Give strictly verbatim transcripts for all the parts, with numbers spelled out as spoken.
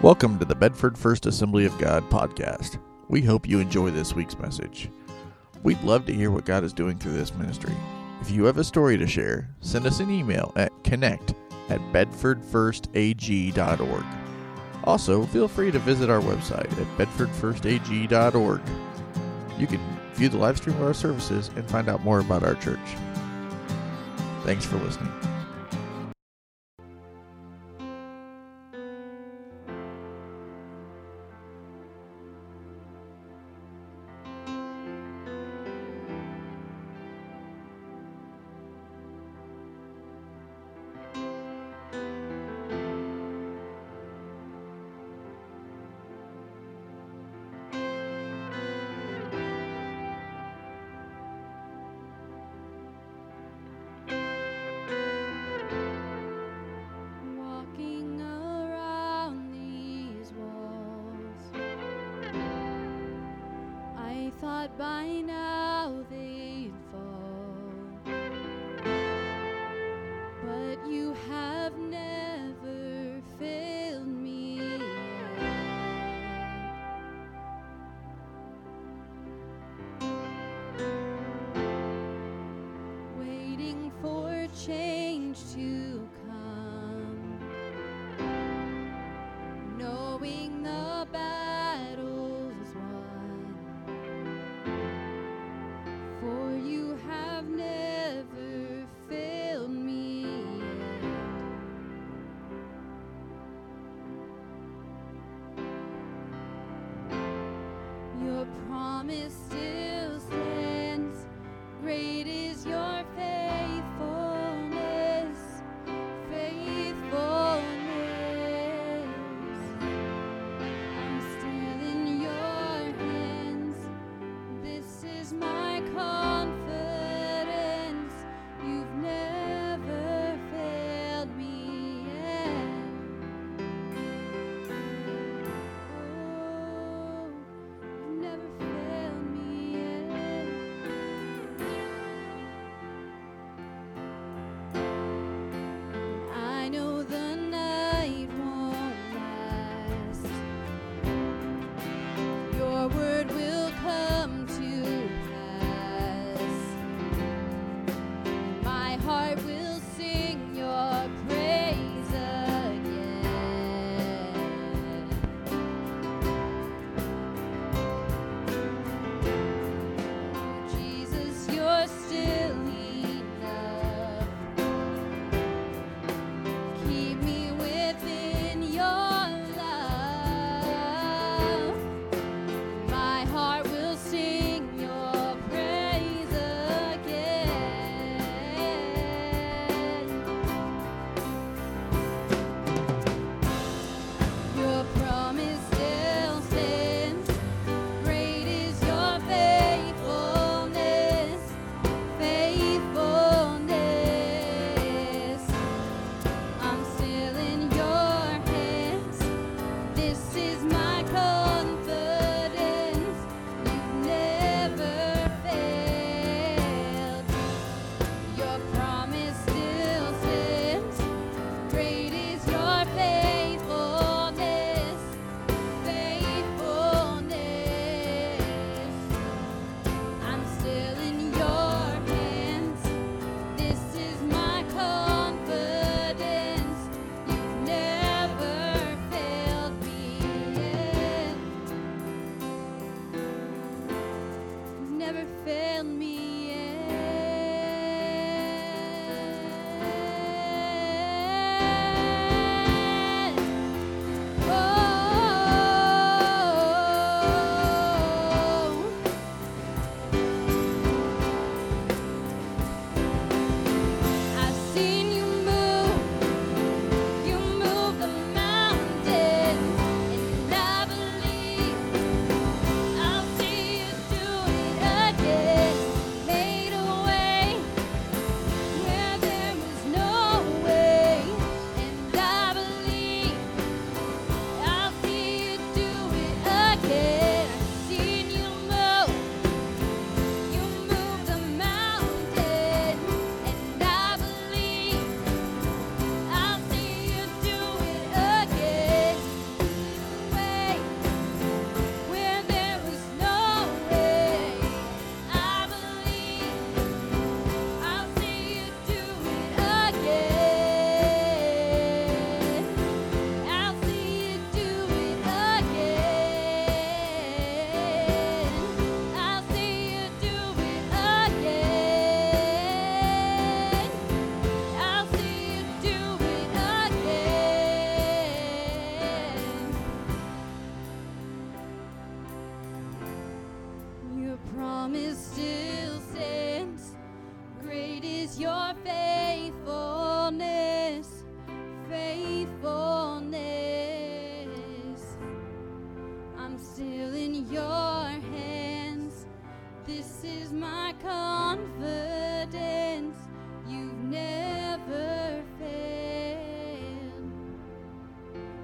Welcome to the Bedford First Assembly of God podcast. We hope you enjoy this week's message. We'd love to hear what God is doing through this ministry. If you have a story to share, send us an email at connect at bedford first a g dot org. Also, feel free to visit our website at bedford first a g dot org. You can view the live stream of our services and find out more about our church. Thanks for listening. Walking around these walls, I thought by now they'd fall, but you have never failed me yet. Waiting for change to come, knowing the battle's won, for you have never failed me yet. Your promise still stands, great is your faithfulness, faithfulness. I'm still in your hands, this is my confidence, you've never failed me yet. Oh, you've never failed me yet.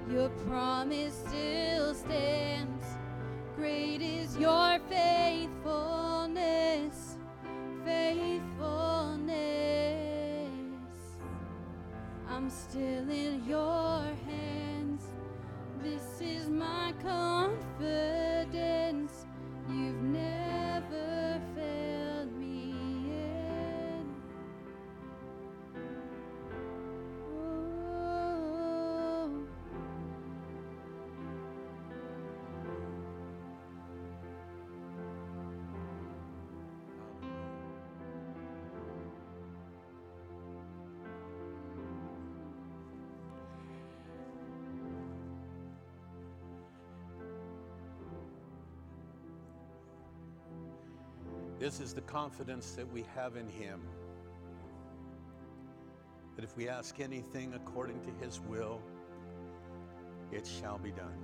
Your promise still stands. Great is your faithfulness, faithfulness. I'm still in your hands. This is my confidence. You've never failed me yet. Oh. This is the confidence that we have in him, that if we ask anything according to his will, it shall be done.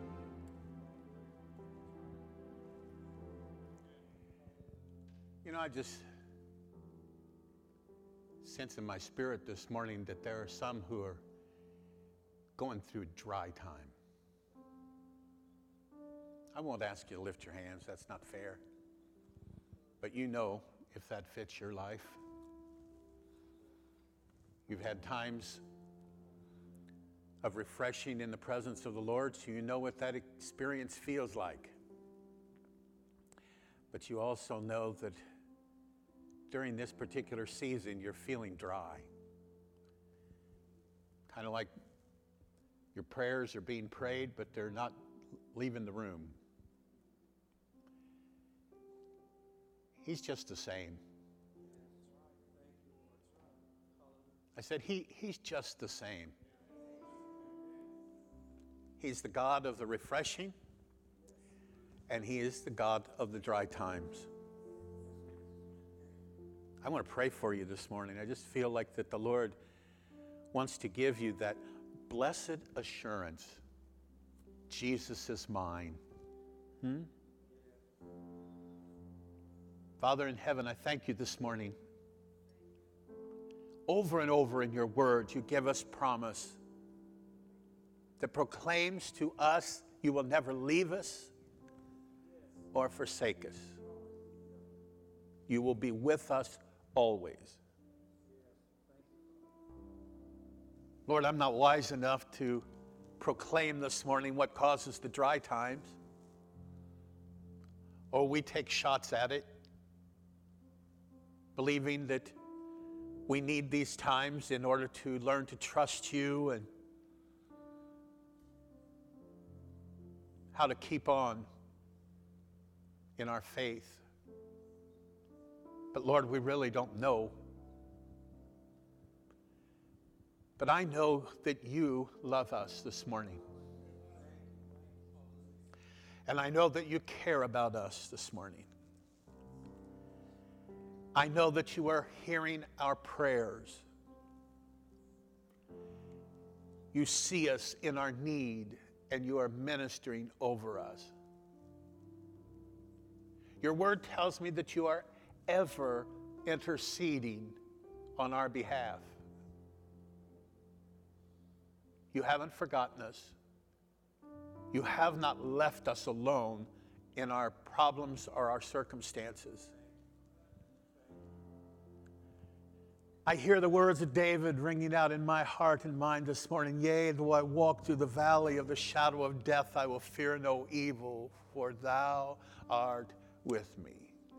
You know, I just sense in my spirit this morning that there are some who are going through dry time. I won't ask you to lift your hands, that's not fair. But you know if that fits your life. You've had times of refreshing in the presence of the Lord, so you know what that experience feels like. But you also know that during this particular season, you're feeling dry. Kind of like your prayers are being prayed, but they're not leaving the room. He's just the same. I said, he, he's just the same. He's the God of the refreshing, and he is the God of the dry times. I want to pray for you this morning. I just feel like that the Lord wants to give you that blessed assurance. Jesus is mine. Hmm? Father in heaven, I thank you this morning. Over and over in your word, you give us promise that proclaims to us you will never leave us or forsake us. You will be with us always. Lord, I'm not wise enough to proclaim this morning what causes the dry times, or we take shots at it, believing that we need these times in order to learn to trust you and how to keep on in our faith. But Lord, we really don't know. But I know that you love us this morning. And I know that you care about us this morning. I know that you are hearing our prayers. You see us in our need, and you are ministering over us. Your word tells me that you are ever interceding on our behalf. You haven't forgotten us. You have not left us alone in our problems or our circumstances. I hear the words of David ringing out in my heart and mind this morning. Yea, though I walk through the valley of the shadow of death, I will fear no evil, for thou art with me.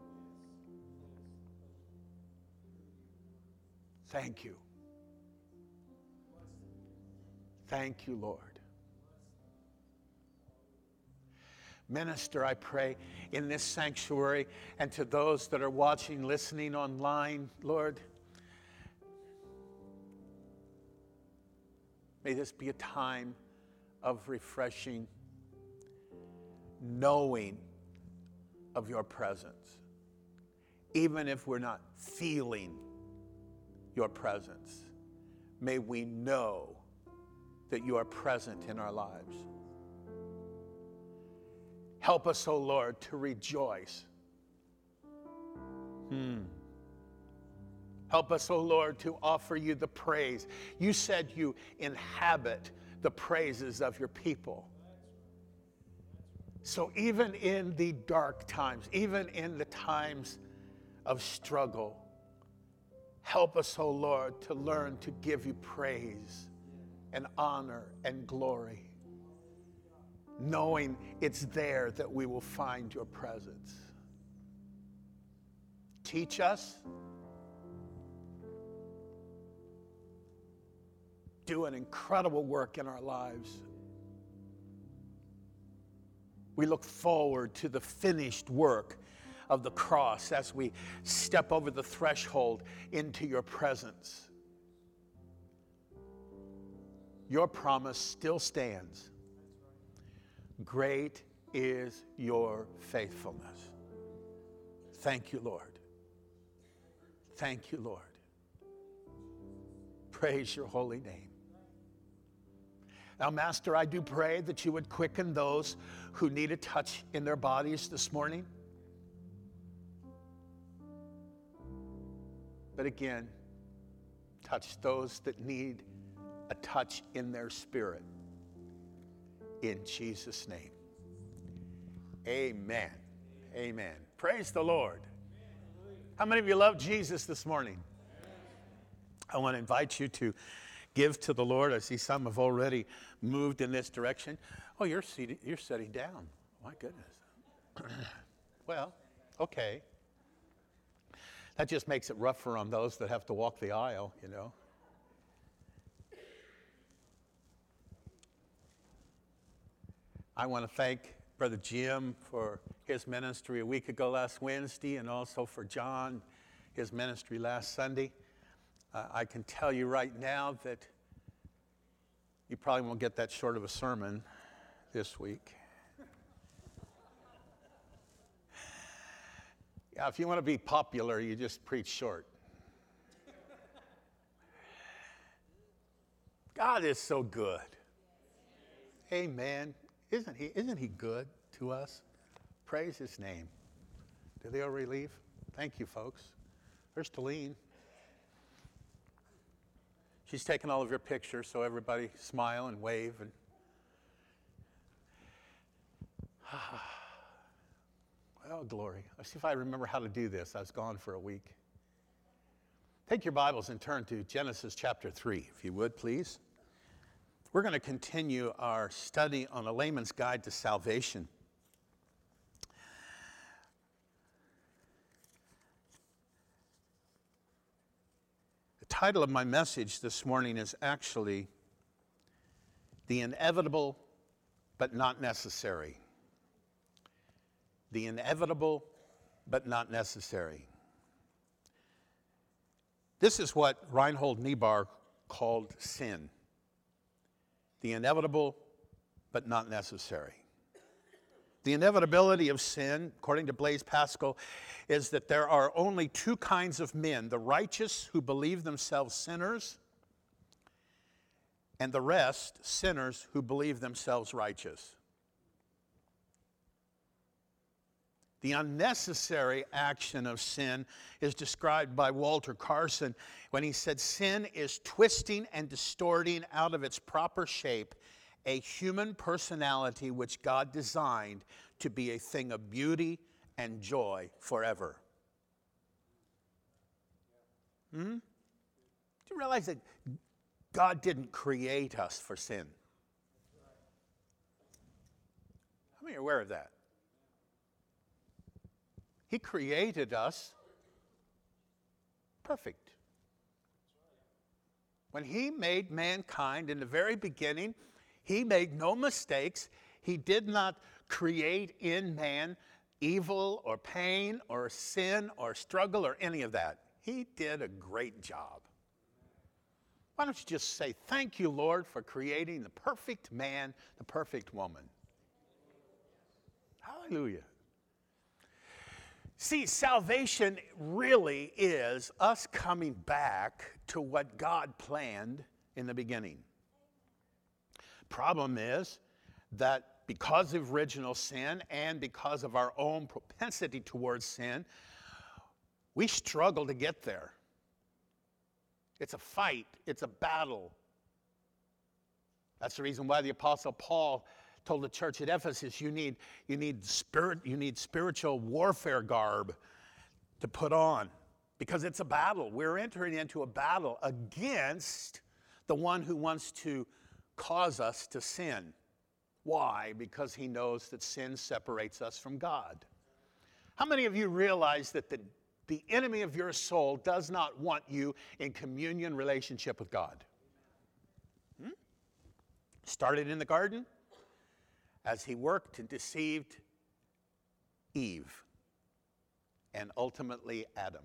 Thank you. Thank you, Lord. Minister, I pray, in this sanctuary, and to those that are watching, listening online, Lord, may this be a time of refreshing, knowing of your presence. Even if we're not feeling your presence, may we know that you are present in our lives. Help us, O Lord, to rejoice. Hmm. Help us, O Lord, to offer you the praise. You said you inhabit the praises of your people. So even in the dark times, even in the times of struggle, help us, oh Lord, to learn to give you praise and honor and glory, knowing it's there that we will find your presence. Teach us. Do an incredible work in our lives. We look forward to the finished work of the cross as we step over the threshold into your presence. Your promise still stands. Great is your faithfulness. Thank you, Lord. Thank you, Lord. Praise your holy name. Now, Master, I do pray that you would quicken those who need a touch in their bodies this morning. But again, touch those that need a touch in their spirit. In Jesus' name. Amen. Amen. Praise the Lord. How many of you love Jesus this morning? I want to invite you to give to the Lord. I see some have already moved in this direction. Oh, you're seated, you're sitting down. My goodness. Well, okay. That just makes it rougher on those that have to walk the aisle, you know. I want to thank Brother Jim for his ministry a week ago last Wednesday, and also for John, his ministry last Sunday. Uh, I can tell you right now that you probably won't get that short of a sermon this week. Yeah, if you want to be popular, you just preach short. God is so good. Amen. Isn't he, isn't he good to us? Praise his name. Did they already leave? Thank you, folks. There's Talene. She's taking all of your pictures, so everybody smile and wave. And oh, glory. Let's see if I remember how to do this. I was gone for a week. Take your Bibles and turn to Genesis chapter three, if you would, please. We're going to continue our study on a layman's guide to salvation. The title of my message this morning is actually The Inevitable But Not Necessary. The Inevitable But Not Necessary. This is what Reinhold Niebuhr called sin. The inevitable but not necessary. The inevitability of sin, according to Blaise Pascal, is that there are only two kinds of men: the righteous who believe themselves sinners, and the rest, sinners who believe themselves righteous. The unnecessary action of sin is described by Walter Carson when he said, sin is twisting and distorting out of its proper shape a human personality which God designed to be a thing of beauty and joy forever. Hmm? Do you realize that God didn't create us for sin? How many are aware of that? He created us perfect. When he made mankind in the very beginning, he made no mistakes. He did not create in man evil or pain or sin or struggle or any of that. He did a great job. Why don't you just say, thank you, Lord, for creating the perfect man, the perfect woman. Hallelujah. See, salvation really is us coming back to what God planned in the beginning. Problem is that because of original sin and because of our own propensity towards sin, we struggle to get there. It's a fight. It's a battle. That's the reason why the Apostle Paul told the church at Ephesus, you need, you need, spirit, you need spiritual warfare garb to put on, because it's a battle. We're entering into a battle against the one who wants to cause us to sin. Why? Because he knows that sin separates us from God. How many of you realize that the, the enemy of your soul does not want you in communion relationship with God? Hmm? Started in the garden as he worked and deceived Eve and ultimately Adam.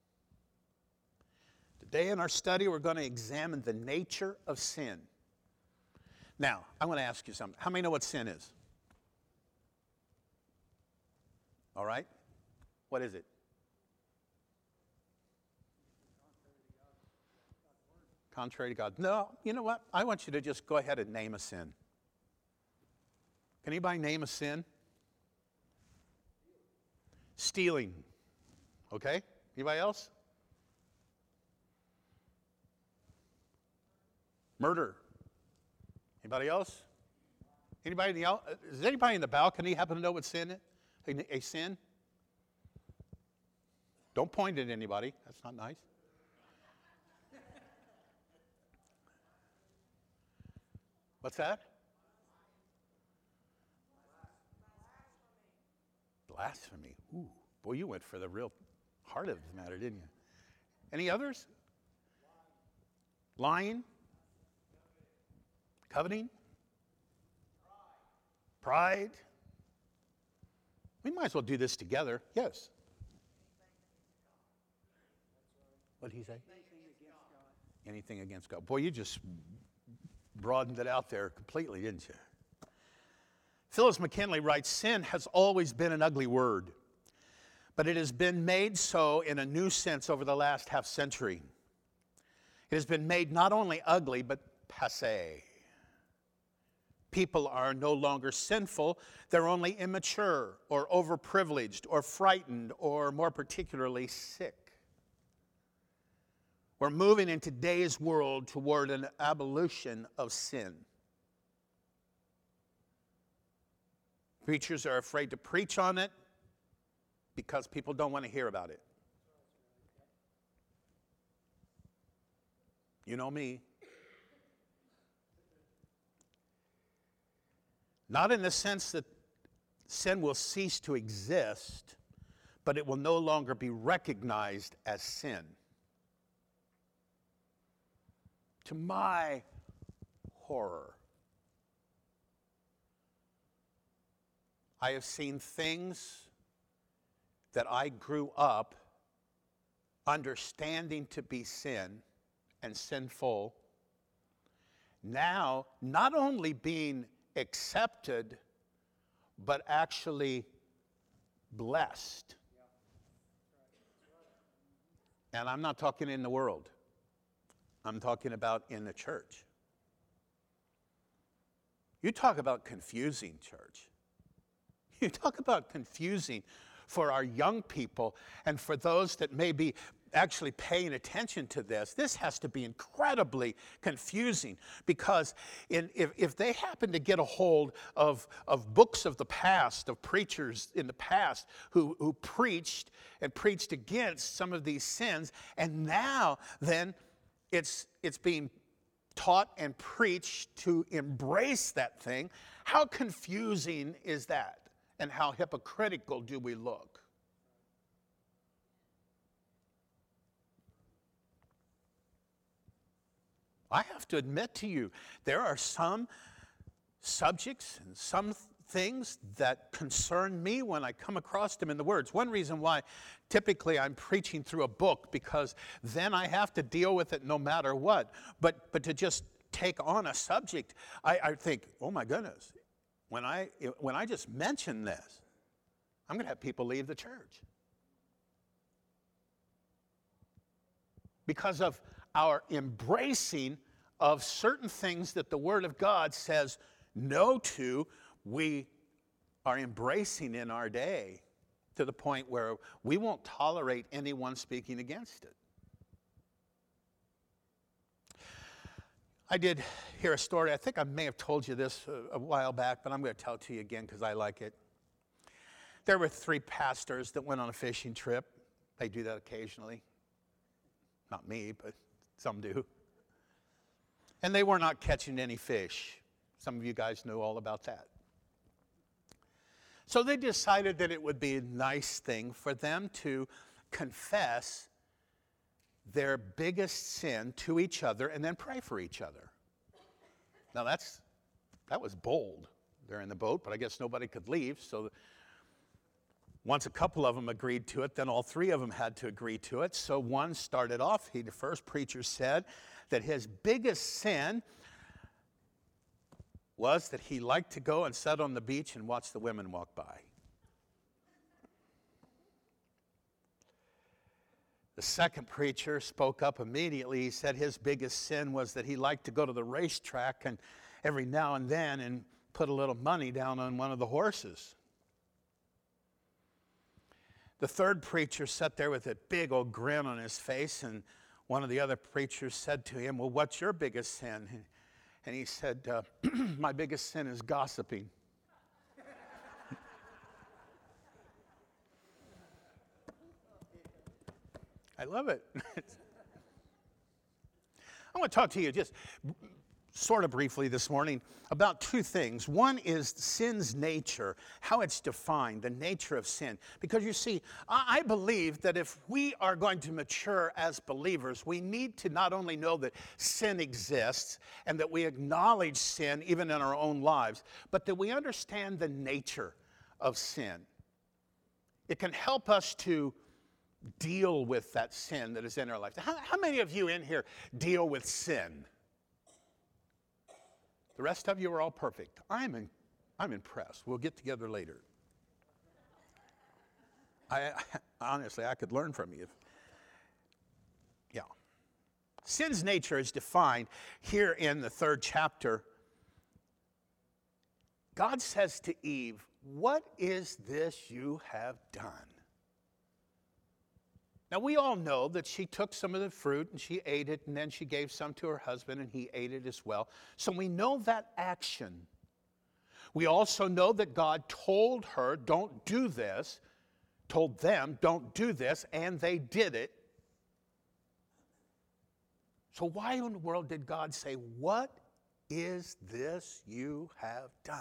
Today in our study, we're going to examine the nature of sin. Now, I want to ask you something. How many know what sin is? All right? What is it? Contrary to God. No, you know what? I want you to just go ahead and name a sin. Can anybody name a sin? Stealing. Okay? Anybody else? Murder. Anybody else? Anybody in the out- does anybody in the balcony happen to know what sin is? A, a sin? Don't point at anybody. That's not nice. What's that? Blasphemy. Ooh, boy, you went for the real heart of the matter, didn't you? Any others? Lying? Coveting? Pride? We might as well do this together. Yes. What did he say? Anything against God. Boy, you just broadened it out there completely, didn't you? Phyllis McKinley writes, sin has always been an ugly word, but it has been made so in a new sense over the last half century. It has been made not only ugly, but passé. People are no longer sinful, they're only immature or overprivileged or frightened or more particularly sick. We're moving in today's world toward an abolition of sin. Preachers are afraid to preach on it because people don't want to hear about it. You know me. Not in the sense that sin will cease to exist, but it will no longer be recognized as sin. To my horror, I have seen things that I grew up understanding to be sin and sinful, now not only being accepted, but actually blessed. And I'm not talking in the world. I'm talking about in the church. You talk about confusing, church. You talk about confusing for our young people and for those that may be actually paying attention to this. This has to be incredibly confusing, because in, if, if they happen to get a hold of, of books of the past, of preachers in the past who, who preached and preached against some of these sins, and now then it's, it's being taught and preached to embrace that thing, how confusing is that? And how hypocritical do we look? I have to admit to you, there are some subjects and some things that concern me when I come across them in the words. One reason why typically I'm preaching through a book, because then I have to deal with it no matter what. But but to just take on a subject, I, I think, oh my goodness, when I when I just mention this, I'm going to have people leave the church. Because of our embracing of certain things that the Word of God says no to, we are embracing in our day to the point where we won't tolerate anyone speaking against it. I did hear a story. I think I may have told you this a, a while back, but I'm going to tell it to you again because I like it. There were three pastors that went on a fishing trip. They do that occasionally. Not me, but some do. And they were not catching any fish. Some of you guys know all about that. So they decided that it would be a nice thing for them to confess their biggest sin to each other and then pray for each other. Now that's, that was bold. They're in the boat, but I guess nobody could leave. So once a couple of them agreed to it, then all three of them had to agree to it. So one started off, he, the first preacher said that his biggest sin was that he liked to go and sit on the beach and watch the women walk by. The second preacher spoke up immediately. He said his biggest sin was that he liked to go to the racetrack and every now and then and put a little money down on one of the horses. The third preacher sat there with a big old grin on his face, and one of the other preachers said to him, well, what's your biggest sin? And he said, uh, my biggest sin is gossiping. I love it. I want to talk to you just sort of briefly this morning about two things. One is sin's nature, how it's defined, the nature of sin. Because you see, I believe that if we are going to mature as believers, we need to not only know that sin exists and that we acknowledge sin even in our own lives, but that we understand the nature of sin. It can help us to deal with that sin that is in our life. How, how many of you in here deal with sin? The rest of you are all perfect. I'm, in, I'm impressed. We'll get together later. I, I honestly, I could learn from you. If, yeah. Sin's nature is defined here in the third chapter. God says to Eve, what is this you have done? Now, we all know that she took some of the fruit and she ate it, and then she gave some to her husband and he ate it as well. So we know that action. We also know that God told her, don't do this, told them, don't do this, and they did it. So why in the world did God say, what is this you have done?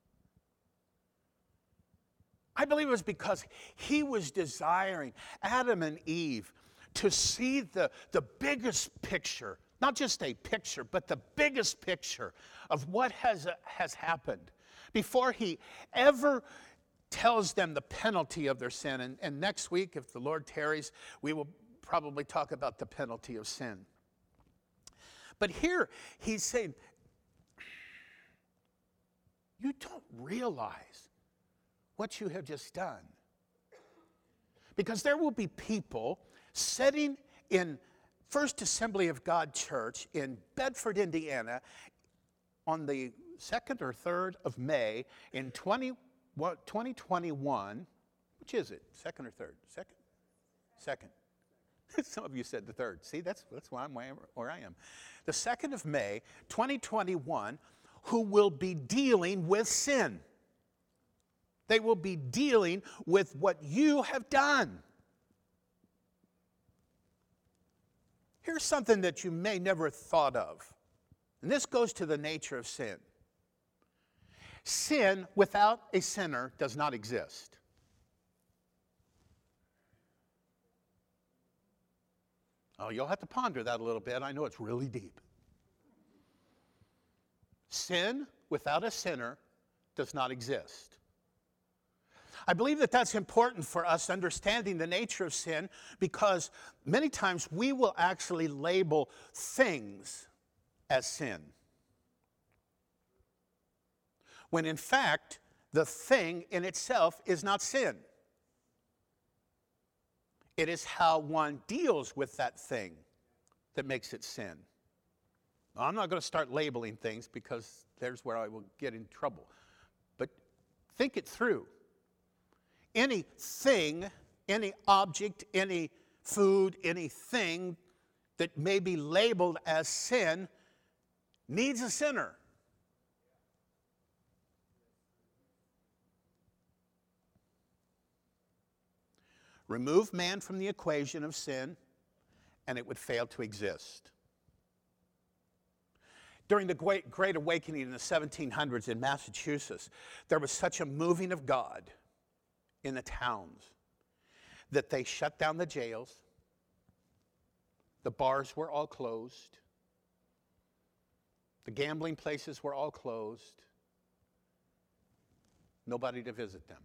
I believe it was because he was desiring Adam and Eve to see the, the biggest picture, not just a picture, but the biggest picture of what has, uh, has happened before he ever tells them the penalty of their sin. And, and next week, if the Lord tarries, we will probably talk about the penalty of sin. But here he's saying, you don't realize what you have just done. Because there will be people sitting in First Assembly of God Church in Bedford, Indiana, on the second or third of May in twenty twenty-one. Which is it? Second or third? Second? Second. Some of you said the third. See, that's, that's why I'm where I am. The second of May, twenty twenty-one, who will be dealing with sin. They will be dealing with what you have done. Here's something that you may never have thought of. And this goes to the nature of sin. Sin without a sinner does not exist. Oh, you'll have to ponder that a little bit. I know it's really deep. Sin without a sinner does not exist. I believe that that's important for us understanding the nature of sin, because many times we will actually label things as sin, when in fact the thing in itself is not sin. It is how one deals with that thing that makes it sin. Now, I'm not going to start labeling things because there's where I will get in trouble. But think it through. Anything, any object, any food, anything that may be labeled as sin needs a sinner. Remove man from the equation of sin, and it would fail to exist. During the Great, Great Awakening in the seventeen hundreds in Massachusetts, there was such a moving of God in the towns that they shut down the jails. The bars were all closed. The gambling places were all closed. Nobody to visit them.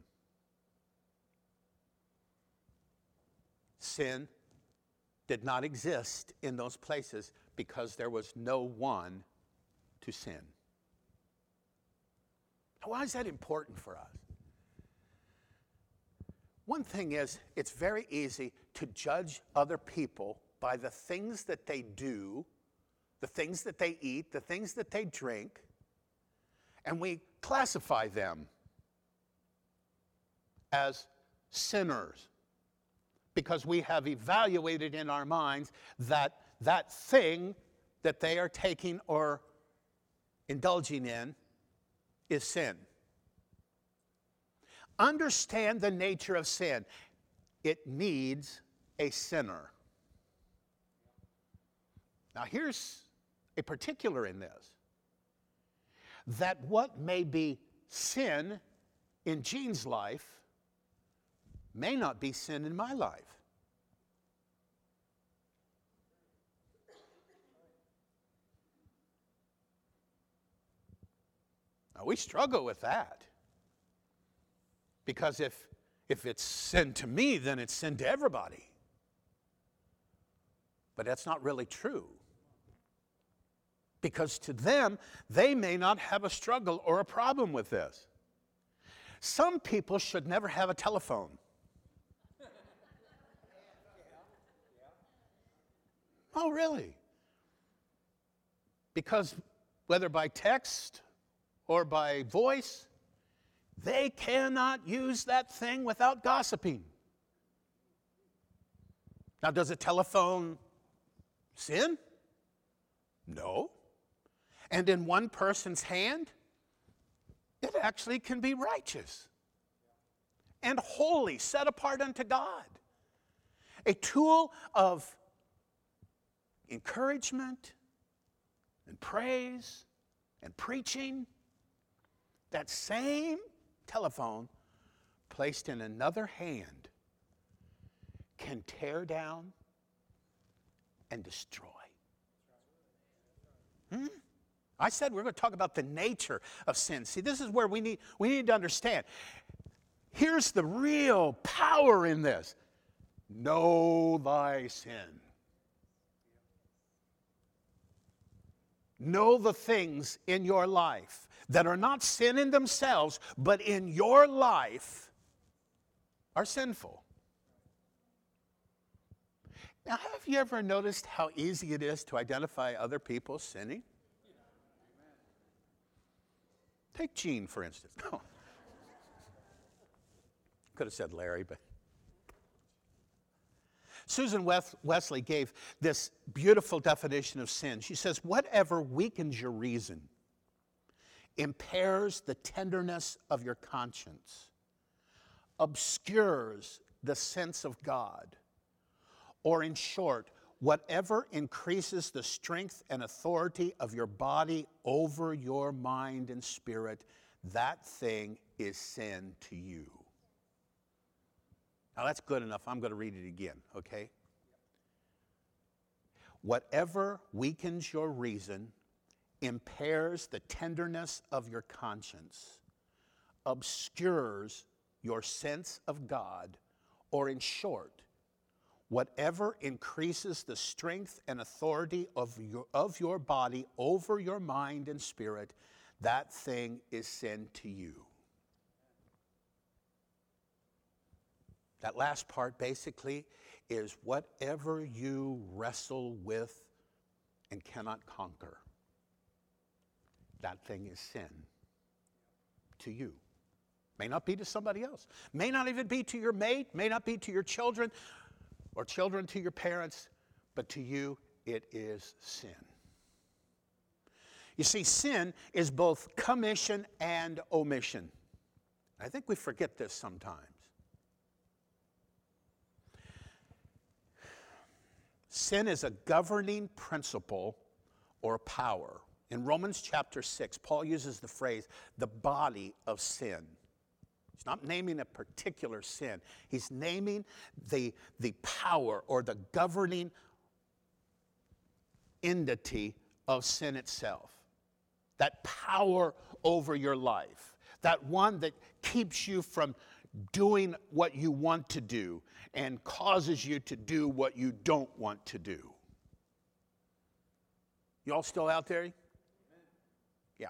Sin did not exist in those places because there was no one to sin. Now, why is that important for us? One thing is, it's very easy to judge other people by the things that they do, the things that they eat, the things that they drink, and we classify them as sinners because we have evaluated in our minds that that thing that they are taking or indulging in is sin. Understand the nature of sin. It needs a sinner. Now here's a particular in this, that what may be sin in Gene's life may not be sin in my life. Now we struggle with that. Because if, if it's sin to me, then it's sin to everybody. But that's not really true. Because to them, they may not have a struggle or a problem with this. Some people should never have a telephone. Oh, really? Because whether by text or by voice, they cannot use that thing without gossiping. Now, does a telephone sin? No. And in one person's hand, it actually can be righteous and holy, set apart unto God. A tool of encouragement and praise and preaching. That same telephone placed in another hand can tear down and destroy. Hmm? I said we're going to talk about the nature of sin. See, this is where we need, we need to understand. Here's the real power in this. Know thy sin. Know the things in your life that are not sin in themselves, but in your life are sinful. Now, have you ever noticed how easy it is to identify other people sinning? Take Gene, for instance. Oh. Could have said Larry, but... Susan Wesley gave this beautiful definition of sin. She says, whatever weakens your reason, impairs the tenderness of your conscience, obscures the sense of God, or in short, whatever increases the strength and authority of your body over your mind and spirit, that thing is sin to you. Now that's good enough. I'm going to read it again, okay? Whatever weakens your reason, impairs the tenderness of your conscience, obscures your sense of God, or in short, whatever increases the strength and authority of your, of your body over your mind and spirit, that thing is sin to you. That last part basically is whatever you wrestle with and cannot conquer, that thing is sin to you. May not be to somebody else. May not even be to your mate, may not be to your children, or children to your parents, but to you it is sin. You see, sin is both commission and omission. I think we forget this sometimes. Sin is a governing principle or power. In Romans chapter six, Paul uses the phrase, the body of sin. He's not naming a particular sin. He's naming the, the power or the governing entity of sin itself. That power over your life. That one that keeps you from doing what you want to do and causes you to do what you don't want to do. You all still out there? Yeah.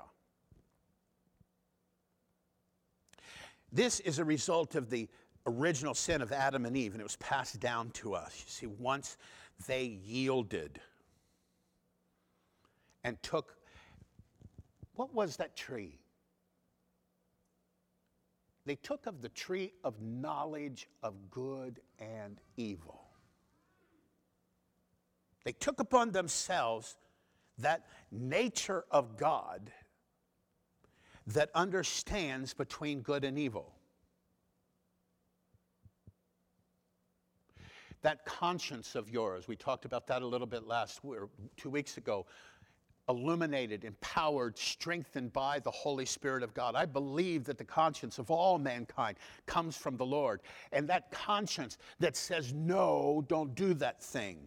This is a result of the original sin of Adam and Eve, and it was passed down to us. You see, once they yielded and took, what was that tree? They took of the tree of knowledge of good and evil. They took upon themselves that nature of God that understands between good and evil. That conscience of yours, we talked about that a little bit last or two weeks ago, illuminated, empowered, strengthened by the Holy Spirit of God. I believe that the conscience of all mankind comes from the Lord. And that conscience that says, no, don't do that thing.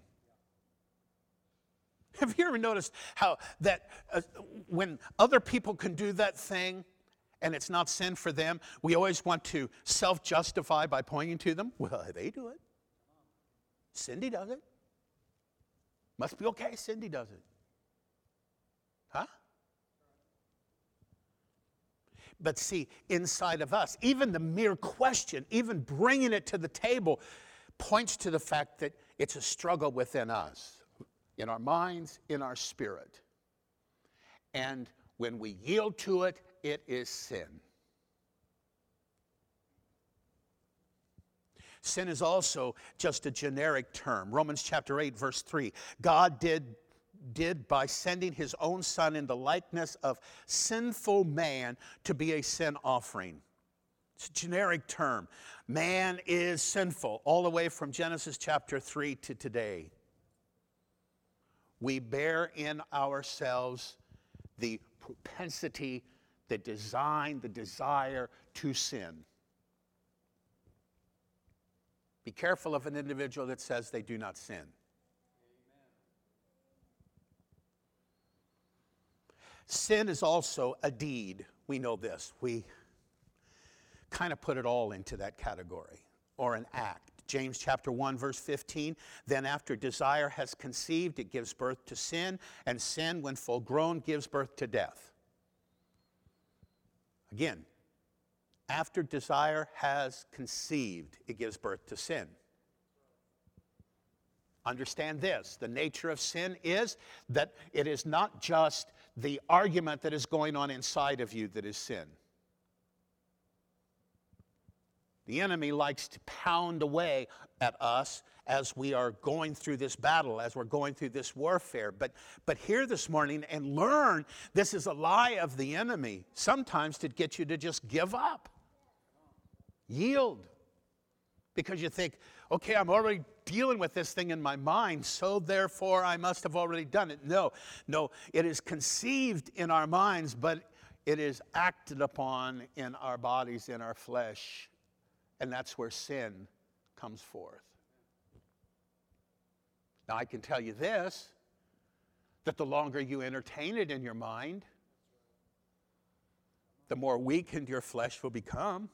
Have you ever noticed how that uh, when other people can do that thing and it's not sin for them, we always want to self-justify by pointing to them? Well, they do it. Cindy does it. Must be okay, Cindy does it. Huh? But see, inside of us, even the mere question, even bringing it to the table, points to the fact that it's a struggle within us, in our minds, in our spirit. And when we yield to it, it is sin. Sin is also just a generic term. Romans chapter eight, verse three. God did did by sending his own son in the likeness of sinful man to be a sin offering. It's a generic term. Man is sinful, all the way from Genesis chapter three to today. We bear in ourselves the propensity, the design, the desire to sin. Be careful of an individual that says they do not sin. Sin is also a deed. We know this. We kind of put it all into that category, or an act. James chapter one, verse fifteen, then after desire has conceived, it gives birth to sin, and sin, when full grown, gives birth to death. Again, after desire has conceived, it gives birth to sin. Understand this, the nature of sin is that it is not just the argument that is going on inside of you that is sin. The enemy likes to pound away at us as we are going through this battle, as we're going through this warfare. But, but here this morning and learn this is a lie of the enemy, sometimes to get you to just give up. Yield. Because you think, okay, I'm already dealing with this thing in my mind, so therefore I must have already done it. No, no, it is conceived in our minds, but it is acted upon in our bodies, in our flesh. And that's where sin comes forth. Now I can tell you this, that the longer you entertain it in your mind, the more weakened your flesh will become.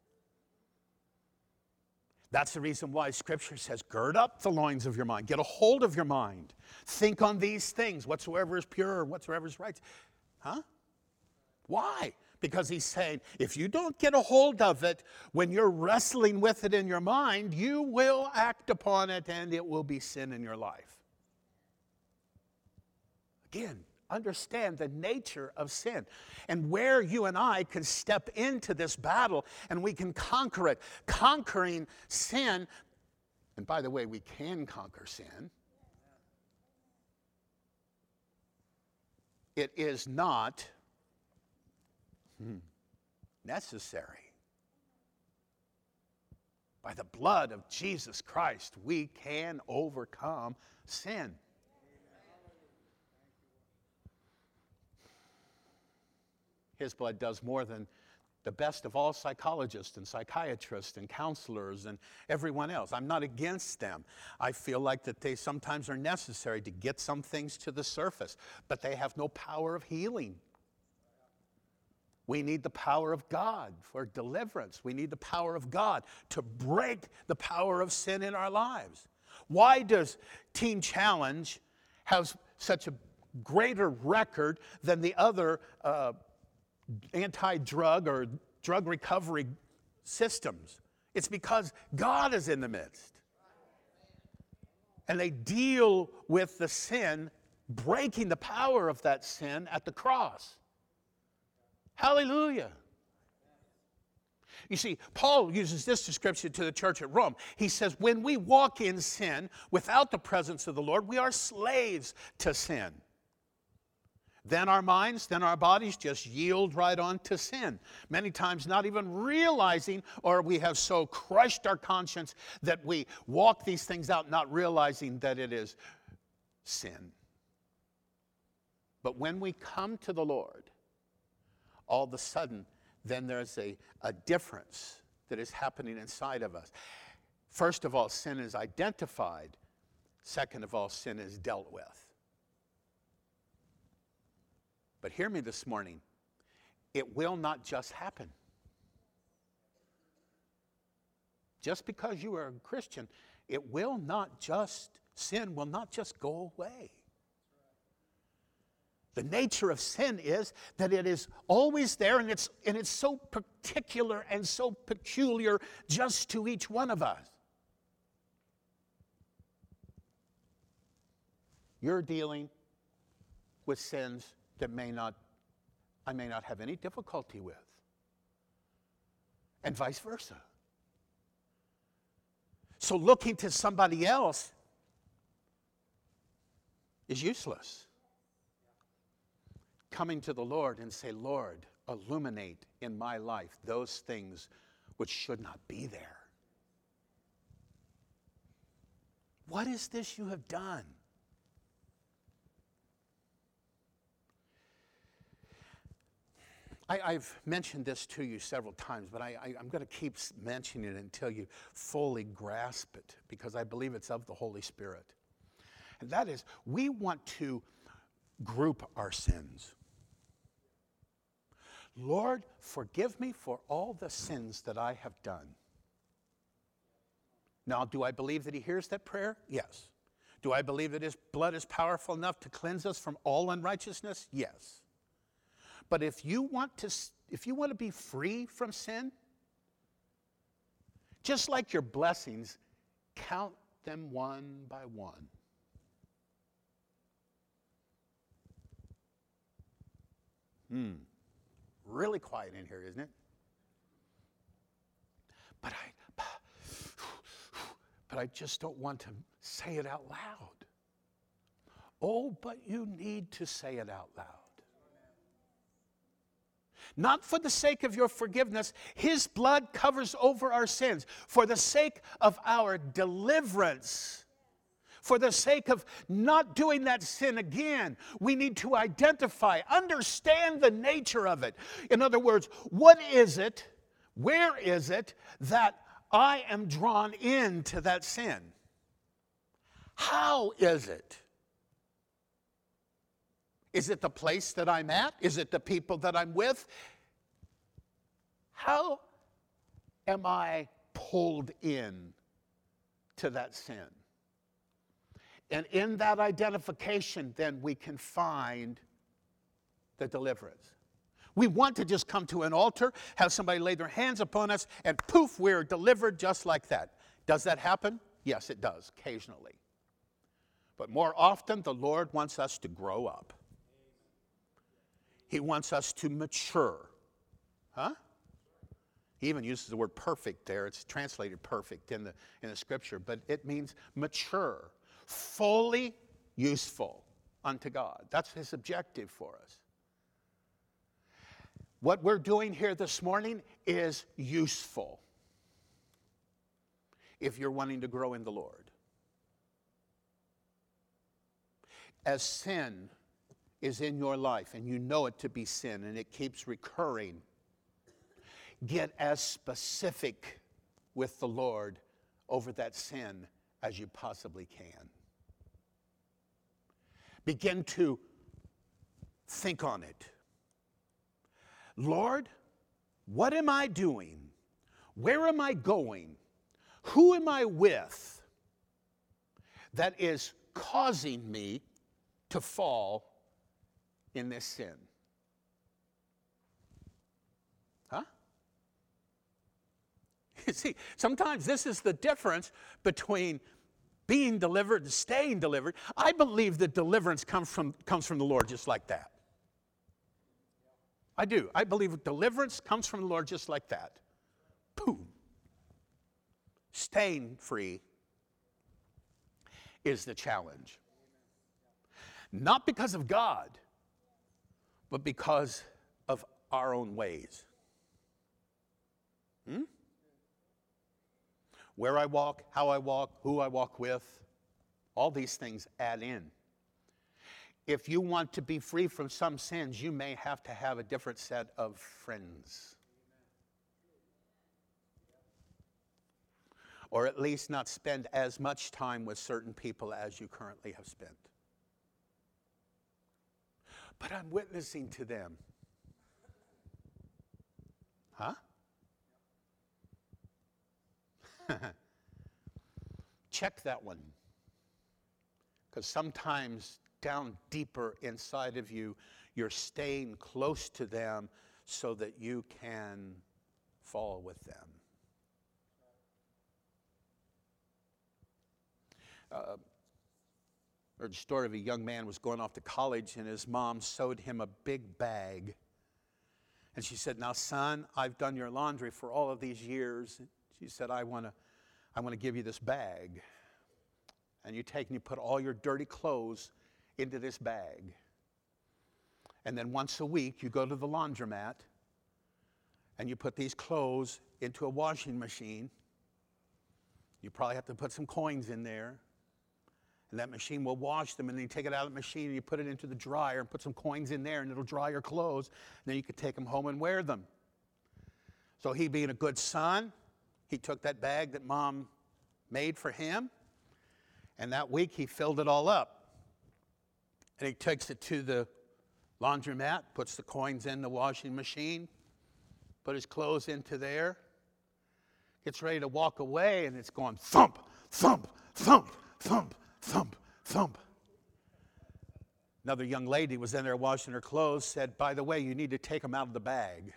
That's the reason why Scripture says, gird up the loins of your mind. Get a hold of your mind. Think on these things, whatsoever is pure, whatsoever is right. Huh? Why? Because he's saying, if you don't get a hold of it, when you're wrestling with it in your mind, you will act upon it and it will be sin in your life. Again, understand the nature of sin and where you and I can step into this battle and we can conquer it. Conquering sin, and by the way, we can conquer sin, it is not hmm, necessary. By the blood of Jesus Christ, we can overcome sin. His blood does more than the best of all psychologists and psychiatrists and counselors and everyone else. I'm not against them. I feel like that they sometimes are necessary to get some things to the surface, but they have no power of healing. We need the power of God for deliverance. We need the power of God to break the power of sin in our lives. Why does Teen Challenge have such a greater record than the other uh, anti-drug or drug recovery systems? It's because God is in the midst. And they deal with the sin, breaking the power of that sin at the cross. Hallelujah. You see, Paul uses this description to the church at Rome. He says, when we walk in sin without the presence of the Lord, we are slaves to sin. Then our minds, then our bodies just yield right on to sin. Many times not even realizing, or we have so crushed our conscience that we walk these things out not realizing that it is sin. But when we come to the Lord, all of a sudden, then there's a, a difference that is happening inside of us. First of all, sin is identified. Second of all, sin is dealt with. But hear me this morning. It will not just happen. Just because you are a Christian, it will not just, sin will not just go away. The nature of sin is that it is always there, and it's, and it's so particular and so peculiar just to each one of us. You're dealing with sins that may not, I may not have any difficulty with, and vice versa. So looking to somebody else is useless. Coming to the Lord and say, Lord, illuminate in my life those things which should not be there. What is this you have done? I, I've mentioned this to you several times, but I, I, I'm going to keep mentioning it until you fully grasp it, because I believe it's of the Holy Spirit. And that is, we want to group our sins. Lord, forgive me for all the sins that I have done. Now, do I believe that he hears that prayer? Yes. Do I believe that his blood is powerful enough to cleanse us from all unrighteousness? Yes. But if you want to, if you want to be free from sin, just like your blessings, count them one by one. Hmm. Really quiet in here, isn't it? But I, but I just don't want to say it out loud. Oh, but you need to say it out loud. Not for the sake of your forgiveness. His blood covers over our sins. For the sake of our deliverance. For the sake of not doing that sin again, we need to identify, understand the nature of it. In other words, what is it, where is it that I am drawn into that sin? How is it? Is it the place that I'm at? Is it the people that I'm with? How am I pulled in to that sin? And in that identification, then we can find the deliverance. We want to just come to an altar, have somebody lay their hands upon us, and poof, we're delivered just like that. Does that happen? Yes, it does, occasionally. But more often, the Lord wants us to grow up. He wants us to mature. Huh? He even uses the word perfect there. It's translated perfect in the, in the scripture, but it means mature. Fully useful unto God. That's his objective for us. What we're doing here this morning is useful if you're wanting to grow in the Lord. As sin is in your life and you know it to be sin and it keeps recurring, get as specific with the Lord over that sin as you possibly can. Begin to think on it. Lord, what am I doing? Where am I going? Who am I with that is causing me to fall in this sin? Huh? You see, sometimes this is the difference between being delivered and staying delivered. I believe that deliverance comes from, comes from the Lord just like that. I do. I believe deliverance comes from the Lord just like that. Boom. Staying free is the challenge. Not because of God, but because of our own ways. Hmm? Where I walk, how I walk, who I walk with, all these things add in. If you want to be free from some sins, you may have to have a different set of friends. Or at least not spend as much time with certain people as you currently have spent. But I'm witnessing to them. Huh? Check that one. Because sometimes down deeper inside of you, you're staying close to them so that you can fall with them. Uh, heard a story of a young man was going off to college and his mom sewed him a big bag. And she said, now son, I've done your laundry for all of these years. She said, I want to I want to give you this bag. And you take and you put all your dirty clothes into this bag. And then once a week you go to the laundromat and you put these clothes into a washing machine. You probably have to put some coins in there. And that machine will wash them, and then you take it out of the machine and you put it into the dryer and put some coins in there and it'll dry your clothes. And then you can take them home and wear them. So he, being a good son, he took that bag that mom made for him, and that week he filled it all up. And he takes it to the laundromat, puts the coins in the washing machine, put his clothes into there, gets ready to walk away, and it's going thump, thump, thump, thump, thump, thump. Another young lady was in there washing her clothes, said, by the way, you need to take them out of the bag.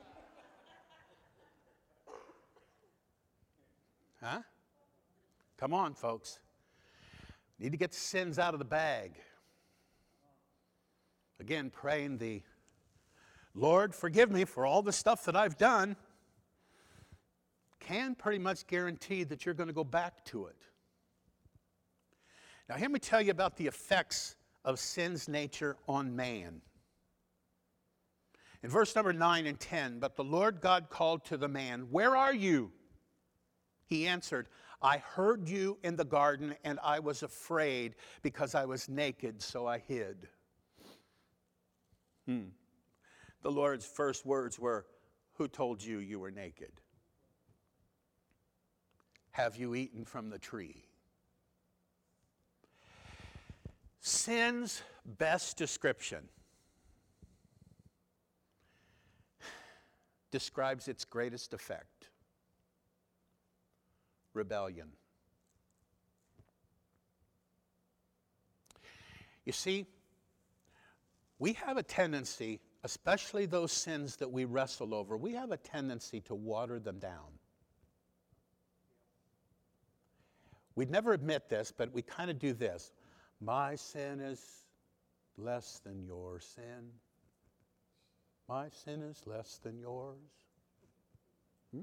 Huh? Come on, folks. Need to get the sins out of the bag. Again, praying the, Lord, forgive me for all the stuff that I've done. Can pretty much guarantee that you're going to go back to it. Now, let me tell you about the effects of sin's nature on man. In verse number nine and ten, but the Lord God called to the man, where are you? He answered, I heard you in the garden, and I was afraid because I was naked, so I hid. Hmm. The Lord's first words were, who told you you were naked? Have you eaten from the tree? Sin's best description describes its greatest effect. Rebellion. You see, we have a tendency, especially those sins that we wrestle over, we have a tendency to water them down. We'd never admit this, but we kind of do this. My sin is less than your sin. My sin is less than yours. Hmm?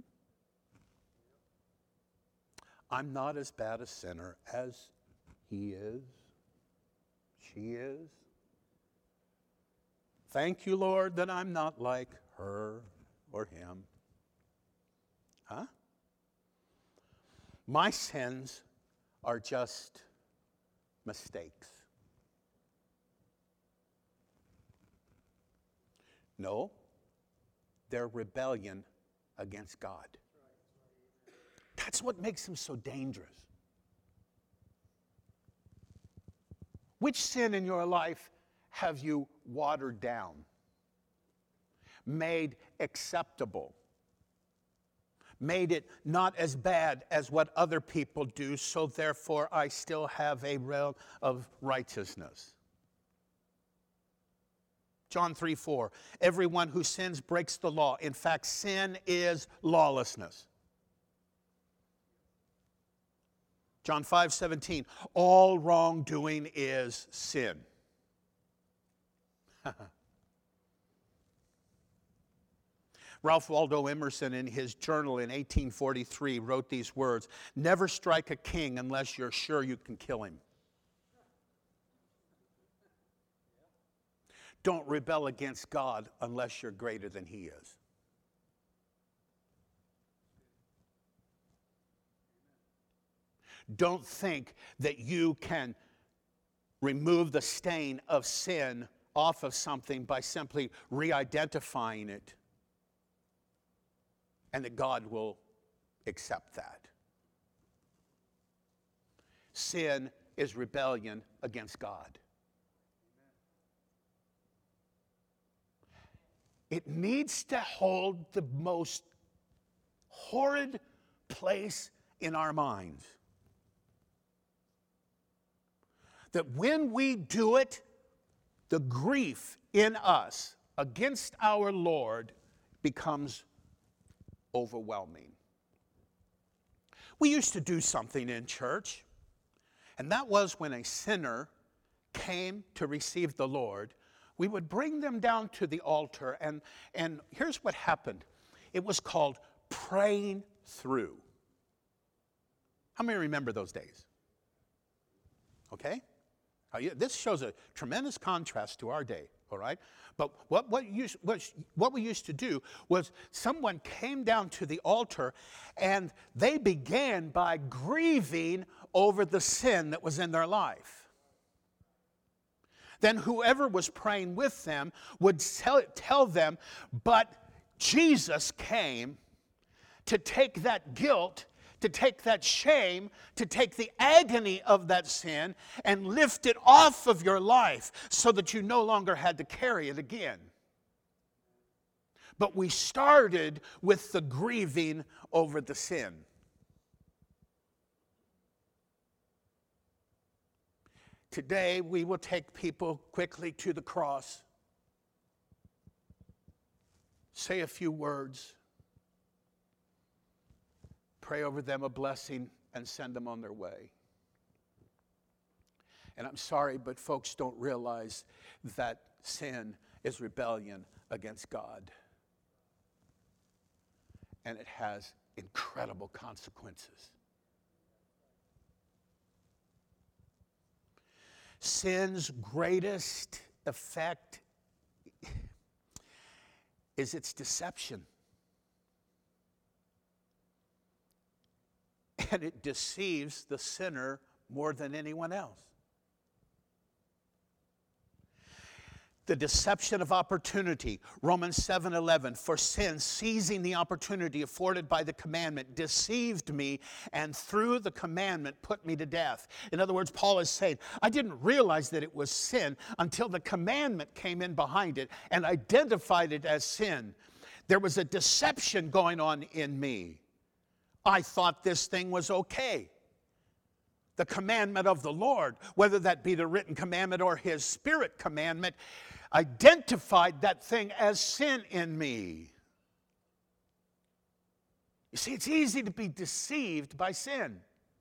I'm not as bad a sinner as he is, she she is. Thank you, Lord, that I'm not like her or him. Huh? My sins are just mistakes. No, they're rebellion against God. That's what makes him so dangerous. Which sin in your life have you watered down, made acceptable, made it not as bad as what other people do, so therefore I still have a realm of righteousness? John three four, everyone who sins breaks the law. In fact, sin is lawlessness. John five seventeen, all wrongdoing is sin. Ralph Waldo Emerson, in his journal in eighteen forty-three, wrote these words, never strike a king unless you're sure you can kill him. Don't rebel against God unless you're greater than he is. Don't think that you can remove the stain of sin off of something by simply re-identifying it, and that God will accept that. Sin is rebellion against God. It needs to hold the most horrid place in our minds. That when we do it, the grief in us against our Lord becomes overwhelming. We used to do something in church, and that was when a sinner came to receive the Lord, we would bring them down to the altar, and, and here's what happened. It was called praying through. How many remember those days? Okay? This shows a tremendous contrast to our day, all right? But what, what, used, what, what we used to do was someone came down to the altar and they began by grieving over the sin that was in their life. Then whoever was praying with them would tell, tell them, but Jesus came to take that guilt, to take that shame, to take the agony of that sin and lift it off of your life so that you no longer had to carry it again. But we started with the grieving over the sin. Today, we will take people quickly to the cross, say a few words, pray over them a blessing, and send them on their way. And I'm sorry, but folks don't realize that sin is rebellion against God. And it has incredible consequences. Sin's greatest effect is its deception. And it deceives the sinner more than anyone else. The deception of opportunity, Romans seven eleven, for sin, seizing the opportunity afforded by the commandment, deceived me, and through the commandment put me to death. In other words, Paul is saying, I didn't realize that it was sin until the commandment came in behind it and identified it as sin. There was a deception going on in me. I thought this thing was okay. The commandment of the Lord, whether that be the written commandment or his spirit commandment, identified that thing as sin in me. You see, it's easy to be deceived by sin.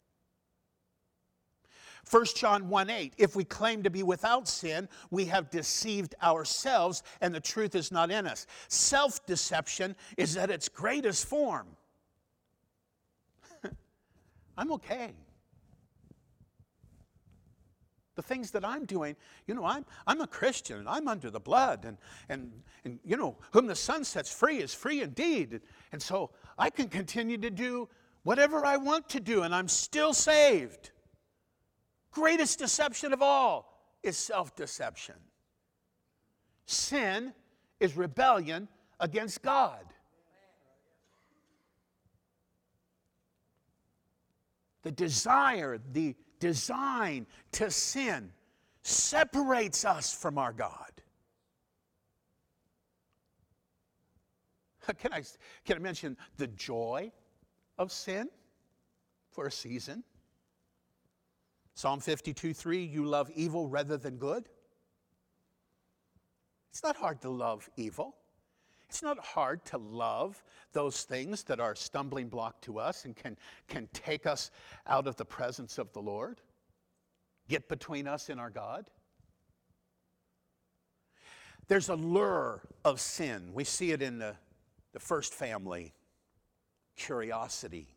First John one eight, if we claim to be without sin, we have deceived ourselves and the truth is not in us. Self-deception is at its greatest form. I'm okay. The things that I'm doing, you know, I'm, I'm a Christian, and I'm under the blood, and, and, and, you know, whom the Son sets free is free indeed. And, and so I can continue to do whatever I want to do, and I'm still saved. Greatest deception of all is self-deception. Sin is rebellion against God. The desire, the design to sin separates us from our God. Can I, can I mention the joy of sin for a season? Psalm fifty-two three, you love evil rather than good. It's not hard to love evil. It's not hard to love those things that are a stumbling block to us and can, can take us out of the presence of the Lord, get between us and our God. There's a lure of sin. We see it in the, the first family, curiosity.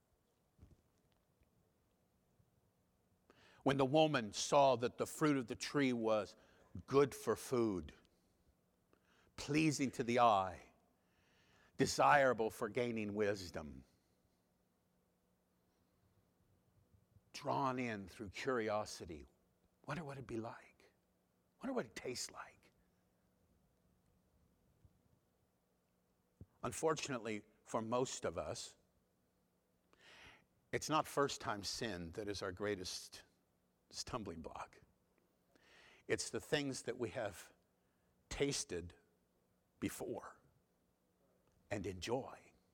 When the woman saw that the fruit of the tree was good for food, pleasing to the eye, desirable for gaining wisdom, drawn in through curiosity. Wonder what it'd be like. Wonder what it tastes like. Unfortunately, for most of us, it's not first-time sin that is our greatest stumbling block. It's the things that we have tasted before and enjoy.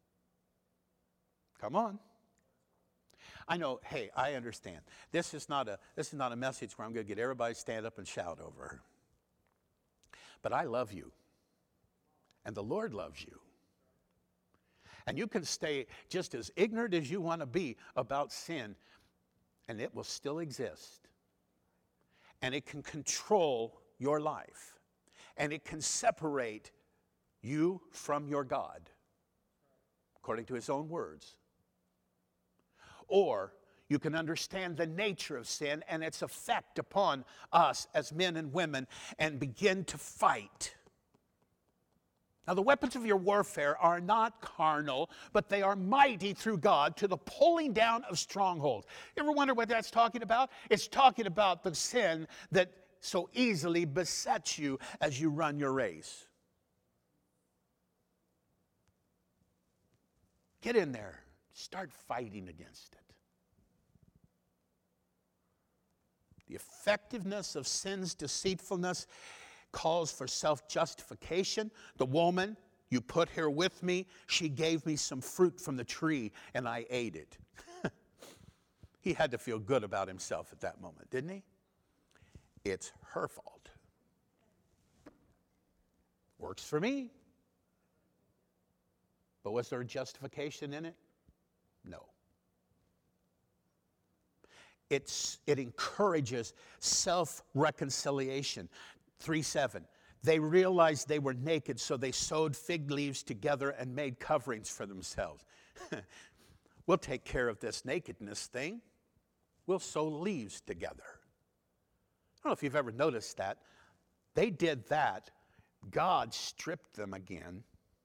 Come on. I know, hey, I understand. This is not a this is not a message where I'm going to get everybody to stand up and shout over her. But I love you. And the Lord loves you. And you can stay just as ignorant as you want to be about sin, and it will still exist. And it can control your life. And it can separate you from your God, according to his own words. Or you can understand the nature of sin and its effect upon us as men and women and begin to fight. Now, the weapons of your warfare are not carnal, but they are mighty through God to the pulling down of strongholds. You ever wonder what that's talking about? It's talking about the sin that so easily besets you as you run your race. Get in there. Start fighting against it. The effectiveness of sin's deceitfulness calls for self-justification. The woman you put here with me, she gave me some fruit from the tree and I ate it. He had to feel good about himself at that moment, didn't he? It's her fault. Works for me. But was there a justification in it? No. It's, it encourages self-reconciliation. three seven, they realized they were naked, so they sewed fig leaves together and made coverings for themselves. We'll take care of this nakedness thing. We'll sew leaves together. I don't know if you've ever noticed that. They did that. God stripped them again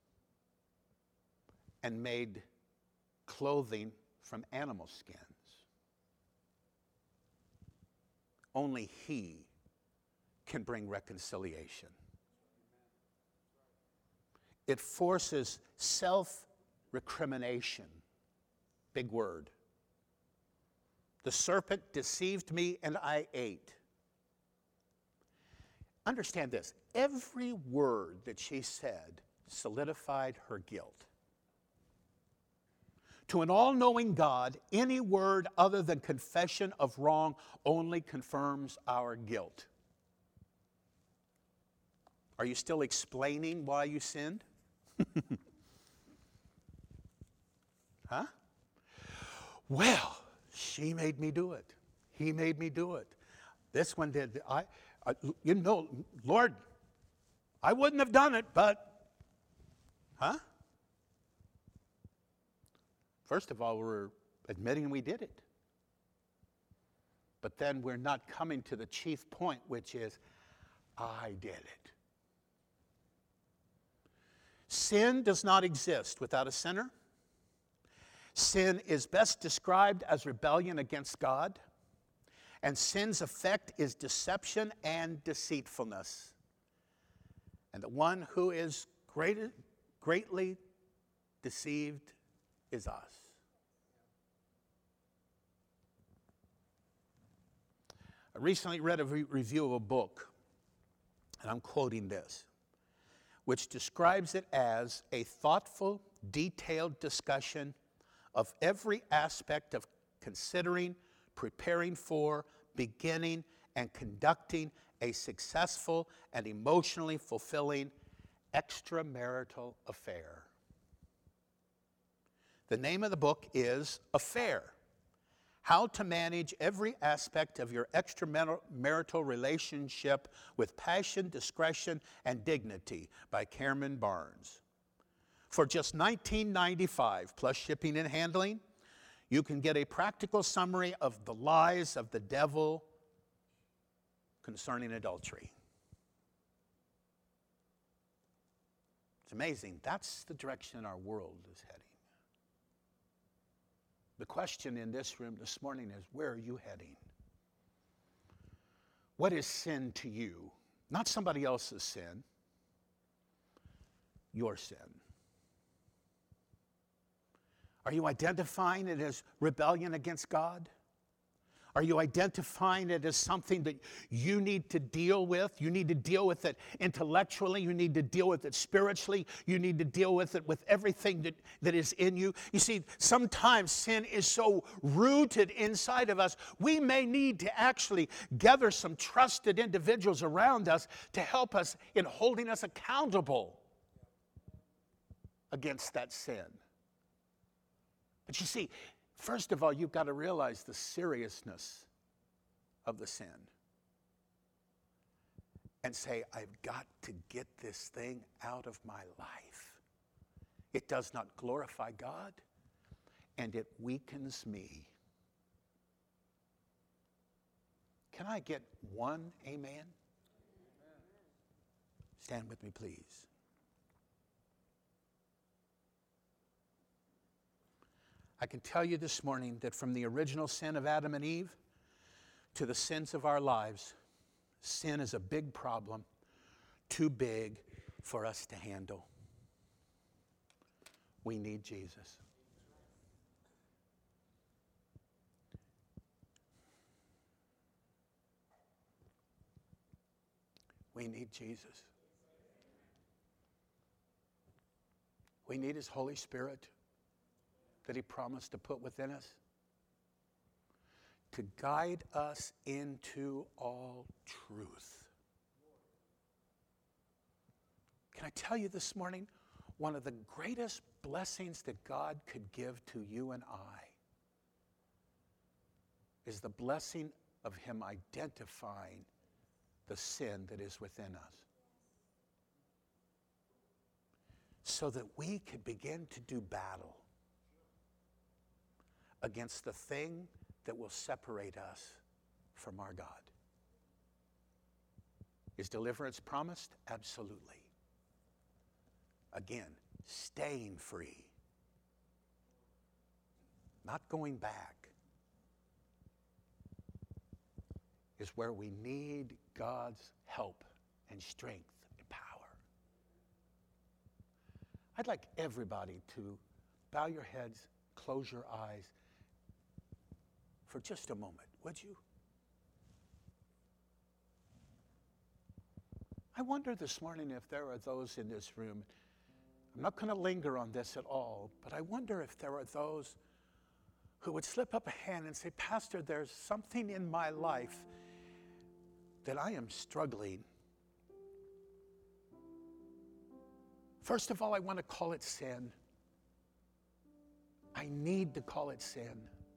and made clothing from animal skins. Only he can bring reconciliation. It forces self-recrimination. Big word. The serpent deceived me and I ate. Understand this. Every word that she said solidified her guilt. To an all-knowing God, any word other than confession of wrong only confirms our guilt. Are you still explaining why you sinned? Huh? Well, she made me do it. He made me do it. This one did. I, I you know, Lord, I wouldn't have done it, but, huh? First of all, we're admitting we did it. But then we're not coming to the chief point, which is, I did it. Sin does not exist without a sinner. Sin is best described as rebellion against God. And sin's effect is deception and deceitfulness. And the one who is great, greatly deceived is us. I recently read a re- review of a book, and I'm quoting this, which describes it as a thoughtful, detailed discussion of every aspect of considering, preparing for, beginning, and conducting a successful and emotionally fulfilling extramarital affair. The name of the book is Affair: How to Manage Every Aspect of Your Extramarital Relationship with Passion, Discretion, and Dignity by Cameron Barnes. For just nineteen ninety-five dollars plus shipping and handling, you can get a practical summary of the lies of the devil concerning adultery. It's amazing. That's the direction our world is heading. The question in this room this morning is, where are you heading? What is sin to you? Not somebody else's sin, your sin. Are you identifying it as rebellion against God? Are you identifying it as something that you need to deal with? You need to deal with it intellectually. You need to deal with it spiritually. You need to deal with it with everything that, that is in you. You see, sometimes sin is so rooted inside of us, we may need to actually gather some trusted individuals around us to help us in holding us accountable against that sin. But you see, first of all, you've got to realize the seriousness of the sin and say, I've got to get this thing out of my life. It does not glorify God, and it weakens me. Can I get one amen? Stand with me, please. I can tell you this morning that from the original sin of Adam and Eve to the sins of our lives, sin is a big problem, too big for us to handle. We need Jesus. We need Jesus. We need His Holy Spirit that He promised to put within us to guide us into all truth. Can I tell you this morning, one of the greatest blessings that God could give to you and I is the blessing of Him identifying the sin that is within us, so that we could begin to do battle against the thing that will separate us from our God. Is deliverance promised? Absolutely. Again, staying free, not going back, is where we need God's help and strength and power. I'd like everybody to bow your heads, close your eyes for just a moment, would you? I wonder this morning if there are those in this room, I'm not going to linger on this at all, but I wonder if there are those who would slip up a hand and say, Pastor, there's something in my life that I am struggling. First of all, I want to call it sin. I need to call it sin.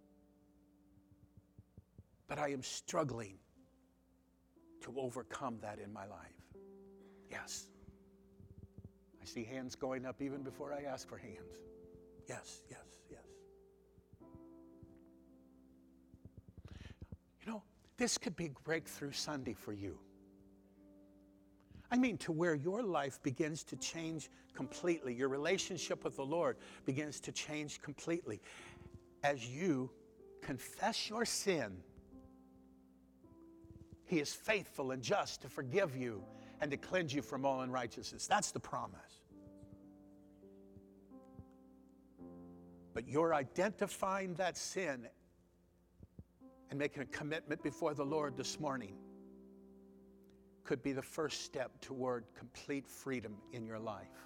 But I am struggling to overcome that in my life. Yes. I see hands going up even before I ask for hands. Yes, yes, yes. You know, This could be Breakthrough Sunday for you. I mean, to where your life begins to change completely. Your relationship with the Lord begins to change completely as you confess your sin. He is faithful and just to forgive you and to cleanse you from all unrighteousness. That's the promise. But you're identifying that sin and making a commitment before the Lord this morning could be the first step toward complete freedom in your life.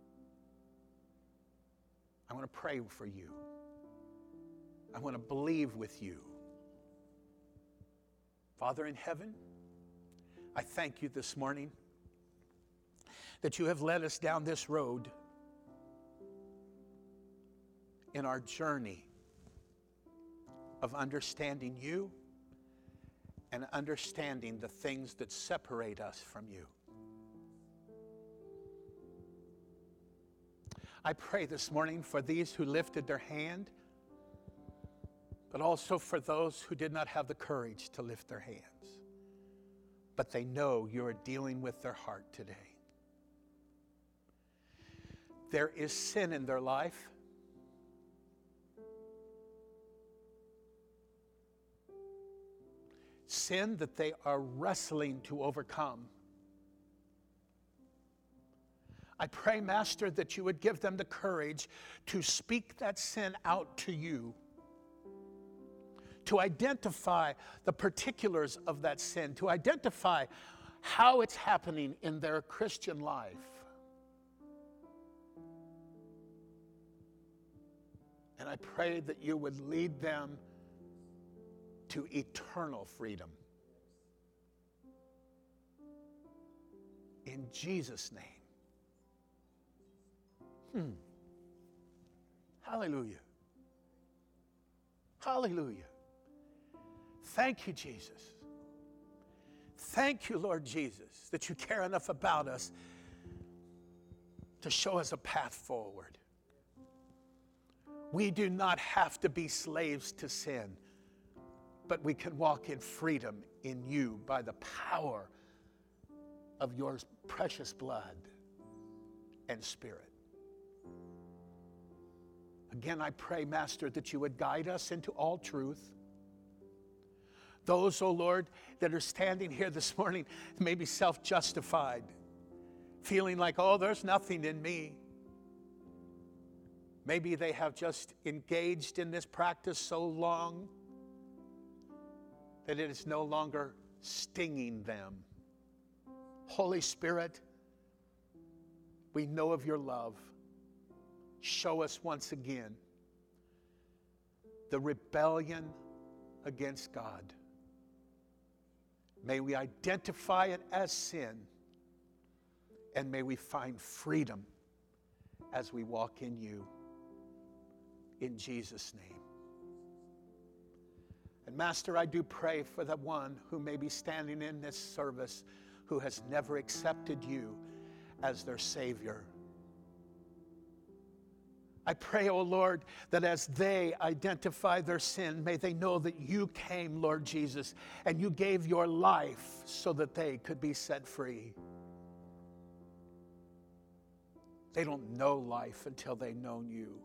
I want to pray for you. I want to believe with you. Father in heaven, I thank you this morning that you have led us down this road in our journey of understanding you and understanding the things that separate us from you. I pray this morning for these who lifted their hand, but also for those who did not have the courage to lift their hands. But they know you are dealing with their heart today. There is sin in their life. Sin that they are wrestling to overcome. I pray, Master, that you would give them the courage to speak that sin out to you, to identify the particulars of that sin, to identify how it's happening in their Christian life. And I pray that you would lead them to eternal freedom. In Jesus' name. Hmm. Hallelujah. Hallelujah. Thank you, Jesus. Thank you, Lord Jesus, that you care enough about us to show us a path forward. We do not have to be slaves to sin, but we can walk in freedom in you by the power of your precious blood and Spirit. Again, I pray, Master, that you would guide us into all truth. Those, oh Lord, that are standing here this morning may be self-justified, feeling like, oh, there's nothing in me. Maybe they have just engaged in this practice so long that it is no longer stinging them. Holy Spirit, we know of your love. Show us once again the rebellion against God. May we identify it as sin, and may we find freedom as we walk in you. In Jesus' name. And Master, I do pray for the one who may be standing in this service who has never accepted you as their Savior. I pray, oh Lord, that as they identify their sin, may they know that you came, Lord Jesus, and you gave your life so that they could be set free. They don't know life until they've known you.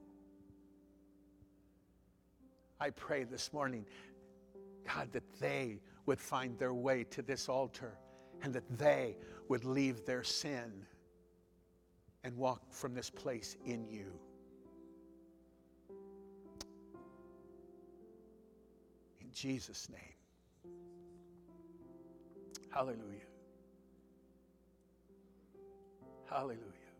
I pray this morning, God, that they would find their way to this altar and that they would leave their sin and walk from this place in you. In Jesus' name. Hallelujah. Hallelujah.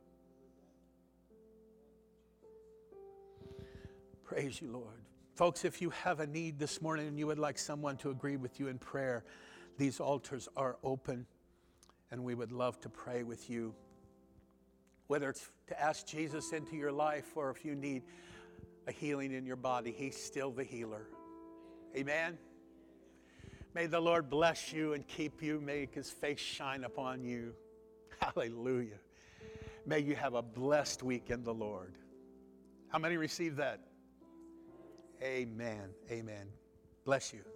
Praise you, Lord. Folks, if you have a need this morning and you would like someone to agree with you in prayer, these altars are open and we would love to pray with you. Whether it's to ask Jesus into your life or if you need a healing in your body, he's still the healer. Amen. May the Lord bless you and keep you, make his face shine upon you. Hallelujah. May you have a blessed week in the Lord. How many receive that? Amen. Amen. Bless you.